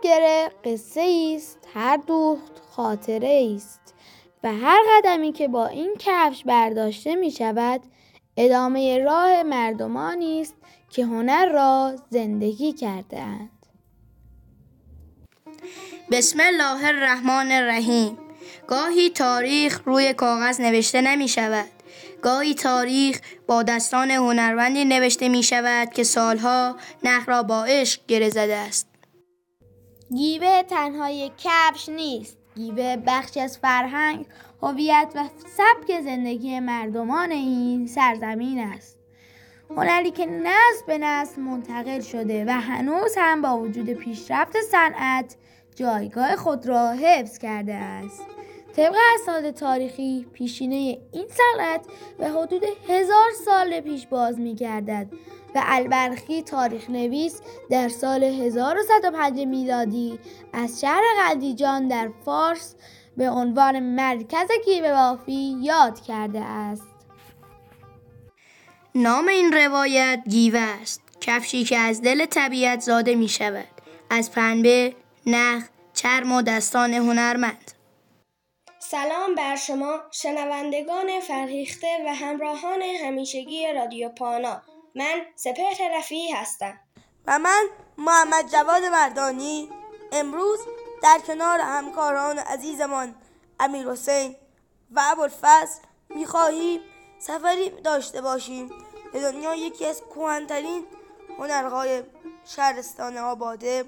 گره قصه است، هر دوخت خاطره است و هر قدمی که با این کفش برداشته می شود ادامه راه مردمانی است که هنر را زندگی کرده اند. بسم الله الرحمن الرحیم. گاهی تاریخ روی کاغذ نوشته نمی شود. گاهی تاریخ با دستان هنرمندی نوشته می شود که سالها نخ را با عشق گره زده است. گیوه تنها یک کفش نیست. گیوه بخشی از فرهنگ، هویت و سبک زندگی مردمان این سرزمین است. هنری که نسل به نسل منتقل شده و هنوز هم با وجود پیشرفت صنعت جایگاه خود را حفظ کرده است. طبق اسناد تاریخی پیشینه این صنعت به حدود 1000 سال پیش باز می‌گردد و البرخی تاریخ نویس در سال 1105 میلادی از شهر قلدیجان در فارس به عنوان مرکز گیوه بافی یاد کرده است. نام این روایت گیوه است، کفشی که از دل طبیعت زاده می شود، از پنبه، نخ، چرم و دستان هنرمند. سلام بر شما شنوندگان فرهیخته و همراهان همیشگی رادیو پانا. من سپهر رفیعی هستم. و من محمد جواد مردانی. امروز در کنار همکاران عزیزمان امیرحسین و ابوالفضل می‌خواهیم سفری داشته باشیم به دنیای یکی از کهن‌ترین هنرهای شهرستان آباده،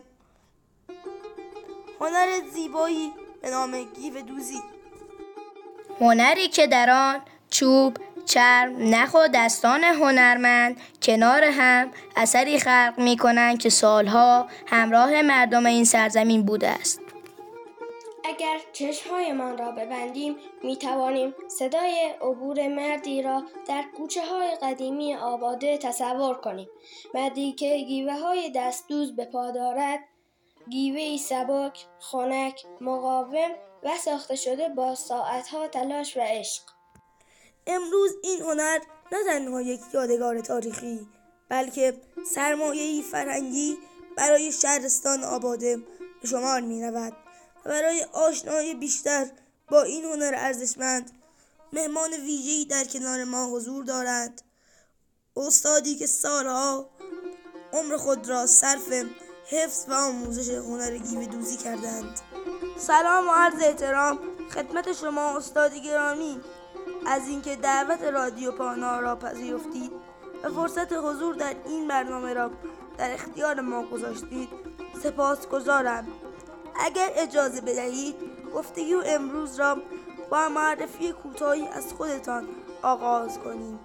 هنر زیبایی به نام گیوه دوزی. هنری که در آن چوب، چرم، نخ و دستان هنرمند کنار هم اثری خلق می‌کنند که سالها همراه مردم این سرزمین بوده است. اگر چشم‌هایمان را ببندیم می‌توانیم صدای عبور مردی را در کوچه‌های قدیمی آباده تصور کنیم. مردی که گیوه‌های دستدوز به پا دارد، گیوه‌ای سبک، خنک، مقاوم و ساخته شده با ساعت‌ها تلاش و عشق. امروز این هنر نه تنها یک یادگار تاریخی بلکه سرمایه‌ای فرهنگی برای شهرستان آباده به شمار می‌رود و برای آشنایی بیشتر با این هنر ارزشمند مهمان ویژه‌ای در کنار ما حضور دارند. استادی که سالها عمر خود را صرف حفظ و آموزش هنر گیوه دوزی کردند. سلام و عرض احترام خدمت شما استاد گرامی. از اینکه دعوت رادیو پانا را پذیرفتید و فرصت حضور در این برنامه را در اختیار ما گذاشتید سپاسگزارم. اگر اجازه بدهید گفتگو امروز را با معرفی کوتاهی از خودتان آغاز کنیم.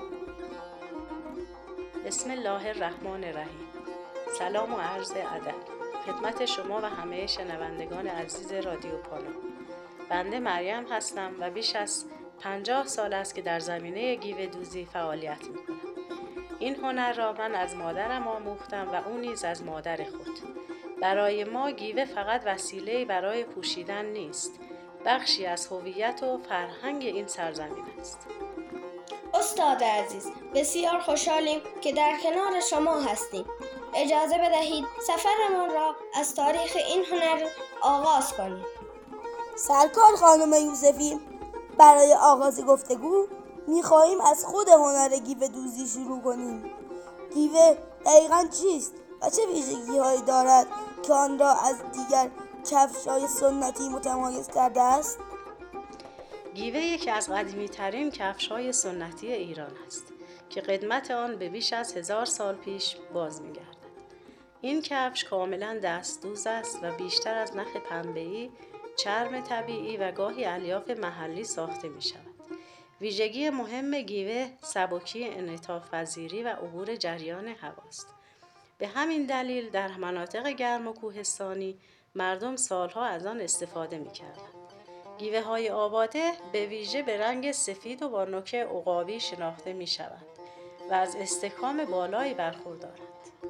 بسم الله الرحمن الرحیم. سلام و عرض ادب خدمت شما و همه شنوندگان عزیز رادیو پانا. بنده مریم هستم و بیش از 50 سال است که در زمینه گیوه دوزی فعالیت می‌کنم. این هنر را من از مادرم آموختم و او نیز از مادر خود. برای ما گیوه فقط وسیله برای پوشیدن نیست، بخشی از هویت و فرهنگ این سرزمین است. استاد عزیز، بسیار خوشحالیم که در کنار شما هستیم. اجازه بدهید سفرمان را از تاریخ این هنر آغاز کنیم. سرکار خانم یوسفی، برای آغاز گفتگو می‌خواهیم از خود هنر گیوه دوزی شروع کنیم. گیوه دقیقاً چیست و چه ویژگی‌هایی دارد که آن را از دیگر کفش‌های سنتی متمایز کرده است؟ گیوه یکی از قدیمی‌ترین کفش‌های سنتی ایران است که قدمت آن به بیش از 1000 سال پیش باز می‌گردد. این کفش کاملاً دستدوز است و بیشتر از نخ پنبه‌ای، چرم طبیعی و گاهی الیاف محلی ساخته می‌شود. ویژگی مهم گیوه سبکی انعطاف‌پذیری و عبور جریان هواست. به همین دلیل در مناطق گرم و کوهستانی مردم سالها از آن استفاده می‌کردند. گیوه‌های آباده به ویژه به رنگ سفید و با نوک عقابی شناخته می‌شوند و از استحکام بالایی برخوردارند.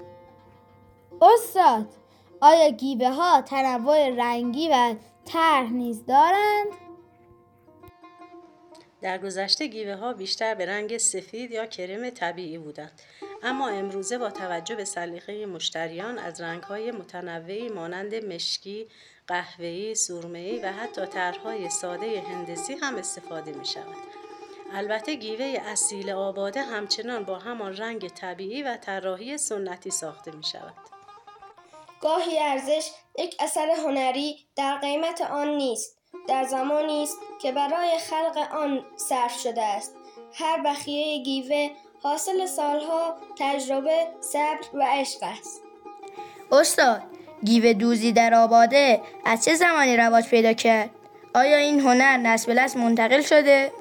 استاد، آیا گیوه ها تنوع رنگی و طرح نیز دارند؟ در گذشته گیوه‌ها بیشتر به رنگ سفید یا کرم طبیعی بودند، اما امروزه با توجه به سلیقه مشتریان از رنگ‌های متنوعی مانند مشکی، قهوه‌ای، سرمه‌ای و حتی طرح‌های ساده هندسی هم استفاده می‌شود. البته گیوه اصیل آباده همچنان با همان رنگ طبیعی و طراحی سنتی ساخته می‌شود. گاهی ارزش یک اثر هنری در قیمت آن نیست، در زمانی است که برای خلق آن صرف شده است. هر بخیه گیوه حاصل سالها تجربه، صبر و عشق است. استاد، گیوه دوزی در آباده از چه زمانی رواج پیدا کرد؟ آیا این هنر نسل به نسل منتقل شده؟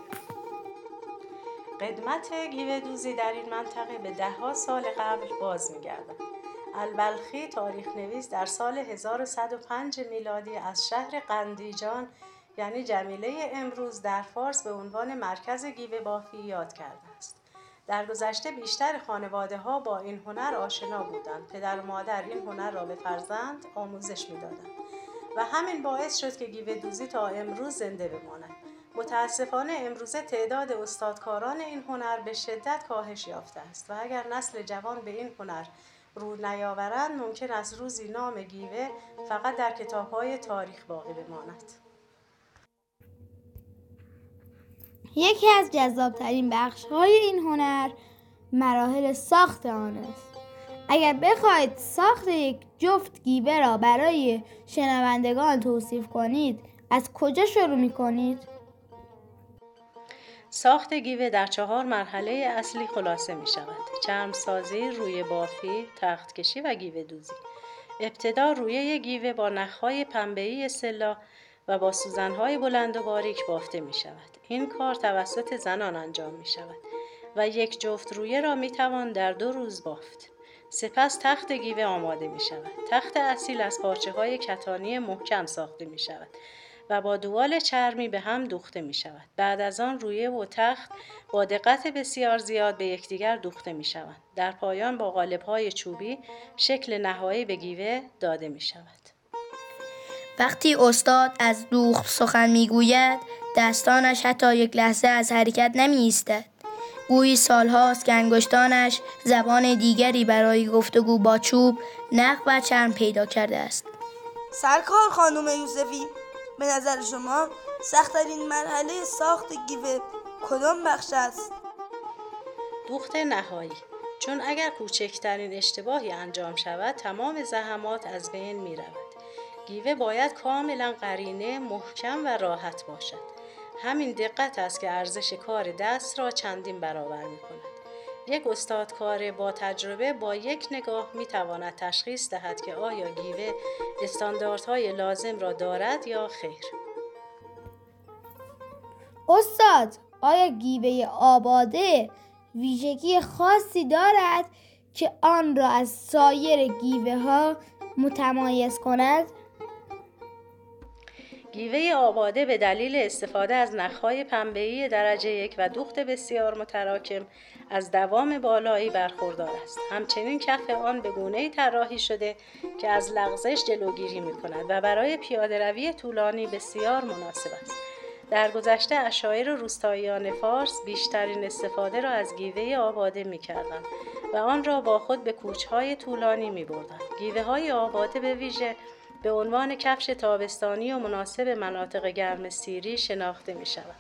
قدمت گیوه دوزی در این منطقه به ده‌ها سال قبل باز می‌گردد. البلخی تاریخ نویس در سال 1105 میلادی از شهر قندیجان یعنی جمیله امروز در فارس به عنوان مرکز گیوه بافی یاد کرده است. در گذشته بیشتر خانواده‌ها با این هنر آشنا بودند. پدر و مادر این هنر را به فرزند آموزش می‌دادند و همین باعث شد که گیوه دوزی تا امروز زنده بماند. متاسفانه امروزه تعداد استادکاران این هنر به شدت کاهش یافته است و اگر نسل جوان به این هنر رو نیاورند ممکن است روزی نام گیوه فقط در کتاب‌های تاریخ باقی بماند. یکی از جذابترین بخش‌های این هنر مراحل ساخت آن است. اگر بخواید ساخت یک جفت گیوه را برای شنوندگان توصیف کنید، از کجا شروع می‌کنید؟ ساخت گیوه در 4 مرحله اصلی خلاصه می شود: چرمسازی، روی بافی، تختکشی و گیوه دوزی. ابتدا رویه گیوه با نخهای پنبه‌ای سلا و با سوزن‌های بلند و باریک بافته می شود. این کار توسط زنان انجام می شود و یک جفت رویه را می توان در 2 روز بافت. سپس تخت گیوه آماده می شود. تخت اصیل از پارچه‌های کتانی محکم ساخته می شود و با دوال چرمی به هم دوخته می شود. بعد از آن رویه و تخت با دقت بسیار زیاد به یکدیگر دوخته می شوند. در پایان با قالب‌های چوبی شکل نهایی به گیوه داده می شود. وقتی استاد از دوخت سخن میگوید، دستانش حتی یک لحظه از حرکت نمی ایستد. گویی سالهاست که انگشتانش زبان دیگری برای گفتگو با چوب، نخ و چرم پیدا کرده است. سرکار خانم یوسفی، به نظر شما سخت‌ترین مرحله ساخت گیوه کدام بخش است؟ دوخت نهایی، چون اگر کوچکترین اشتباهی انجام شود تمام زحمات از بین می رود. گیوه باید کاملا قرینه، محکم و راحت باشد. همین دقت است که ارزش کار دست را چندین برابر می کند. یک استادکار با تجربه با یک نگاه می تواند تشخیص دهد که آیا گیوه استانداردهای لازم را دارد یا خیر. استاد، آیا گیوه آباده ویژگی خاصی دارد که آن را از سایر گیوه ها متمایز کند؟ گیوه آباده به دلیل استفاده از نخهای پنبه‌ای درجه 1 و دوخت بسیار متراکم از دوام بالایی برخوردار است. همچنین کف آن به گونه‌ای طراحی شده که از لغزش جلوگیری می‌کند و برای پیاده‌روی طولانی بسیار مناسب است. در گذشته اشایر روستاییان فارس بیشترین استفاده را از گیوه آباده می‌کردند و آن را با خود به کوچ‌های طولانی می‌بردند. گیوه‌های آباده به ویژه به عنوان کفش تابستانی و مناسب مناطق گرم سیری شناخته می‌شود.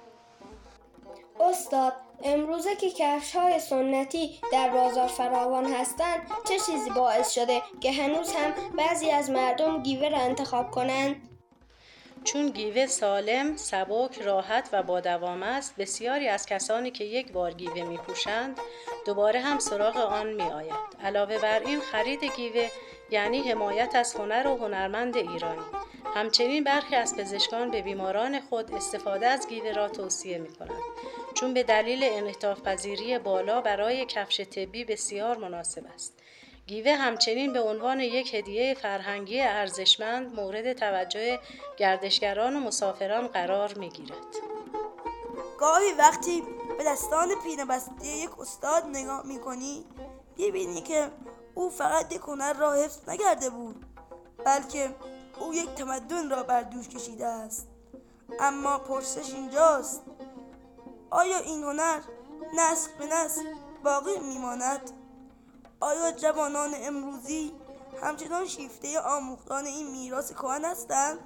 استاد، امروزه که کفش‌های سنتی در بازار فراوان هستند، چه چیزی باعث شده که هنوز هم بعضی از مردم گیوه را انتخاب کنند؟ چون گیوه سالم، سبک، راحت و با دوام است، بسیاری از کسانی که یک بار گیوه می‌پوشند، دوباره هم سراغ آن می‌آیند. علاوه بر این، خرید گیوه یعنی حمایت از هنر و هنرمند ایرانی. همچنین برخی از پزشکان به بیماران خود استفاده از گیوه را توصیه می‌کنند، چون به دلیل انعطاف‌پذیری بالا برای کفش طبی بسیار مناسب است. گیوه همچنین به عنوان یک هدیه فرهنگی ارزشمند مورد توجه گردشگران و مسافران قرار می‌گیرد. گاهی وقتی به دستان پینه بسته یک استاد نگاه می‌کنی، می‌بینی که او فقط یک هنر را حفظ نکرده بود، بلکه او یک تمدن را بر دوش کشیده است. اما پرسش اینجاست: آیا این هنر نسل به نسل باقی می‌ماند؟ آیا جوانان امروزی همچنان شیفته آموختن این میراث کهن هستند؟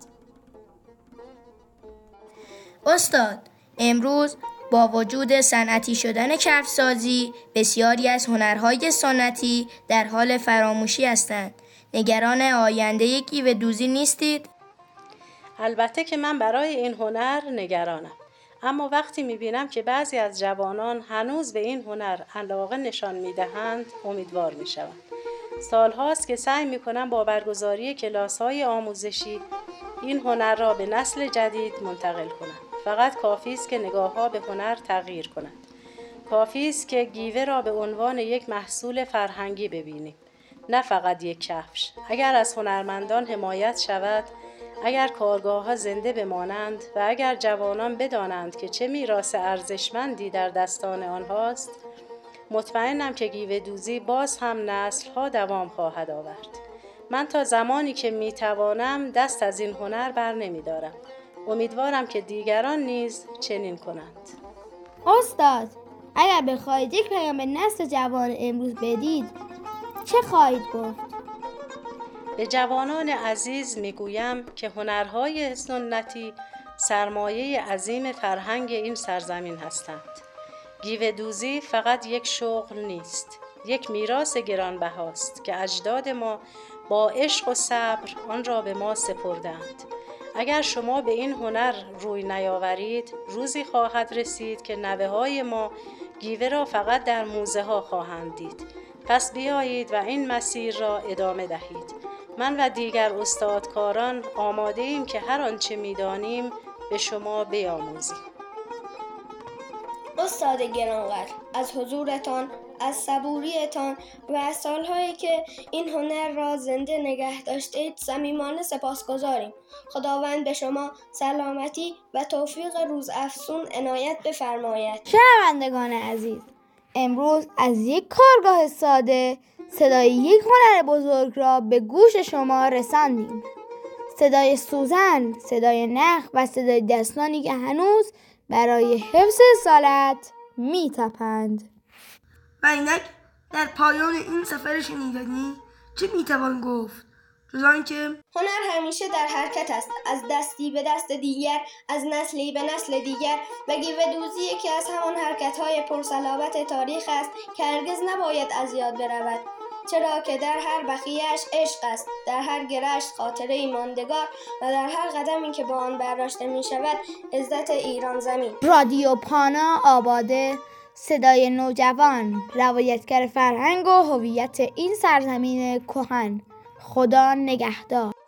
استاد، امروز با وجود صنعتی شدن کفش‌سازی، بسیاری از هنرهای سنتی در حال فراموشی هستند. نگران آینده گیودوزی نیستید؟ البته که من برای این هنر نگرانم، اما وقتی میبینم که بعضی از جوانان هنوز به این هنر علاقه نشان میدهند امیدوار میشوم. سالهاست که سعی میکنم با برگزاری کلاس‌های آموزشی این هنر را به نسل جدید منتقل کنم. فقط کافی است که نگاه‌ها به هنر تغییر کنند. کافی است که گیوه را به عنوان یک محصول فرهنگی ببینیم، نه فقط یک کفش. اگر از هنرمندان حمایت شود، اگر کارگاه‌ها زنده بمانند و اگر جوانان بدانند که چه میراث ارزشمندی در دستان آنهاست، مطمئنم که گیودوزی باز هم نسل‌ها دوام خواهد آورد. من تا زمانی که میتوانم دست از این هنر بر نمی‌دارم. امیدوارم که دیگران نیز چنین کنند. استاد، اگر بخواهید یک پیام به نسل جوان امروز بدید چه خواهید گفت؟ به جوانان عزیز میگویم که هنرهای سنتی سرمایه عظیم فرهنگ این سرزمین هستند. گیودوزی فقط یک شغل نیست، یک میراث گرانبهاست که اجداد ما با عشق و صبر آن را به ما سپردند. اگر شما به این هنر روی نیاورید، روزی خواهد رسید که نوه‌های ما گیوه را فقط در موزه ها خواهند دید. پس بیایید و این مسیر را ادامه دهید. من و دیگر استادکاران آماده ایم که هر آنچه می‌دانیم به شما بیاموزیم. استاد گرانقدر، از حضورتان، از صبوریتان و از سالهایی که این هنر را زنده نگه داشتید صمیمانه سپاسگزاریم. خداوند به شما سلامتی و توفیق روزافزون عنایت بفرماید. شنوندگان عزیز، امروز از یک کارگاه ساده صدای یک هنر بزرگ را به گوش شما رساندیم. صدای سوزن، صدای نخ و صدای دستانی که هنوز برای حفظ اصالت می‌تپند. و اینک در پایان این سفر شنیدنی چه میتوان گفت جز آنکه هنر همیشه در حرکت است، از دستی به دست دیگر، از نسلی به نسل دیگر، و گیودوزی یکی از همان حرکت‌های پرصلابت تاریخ است که هرگز نباید از یاد برود، چرا که در هر بخیه‌اش عشق است، در هر گره‌اش خاطره‌ای ماندگار و در هر قدمی که با آن برداشته می‌شود عزت ایران زمین. رادیو پانا آباده، صدای نوجوان، روایتگر فرهنگ و هویت این سرزمین کهن. خدا نگهدار.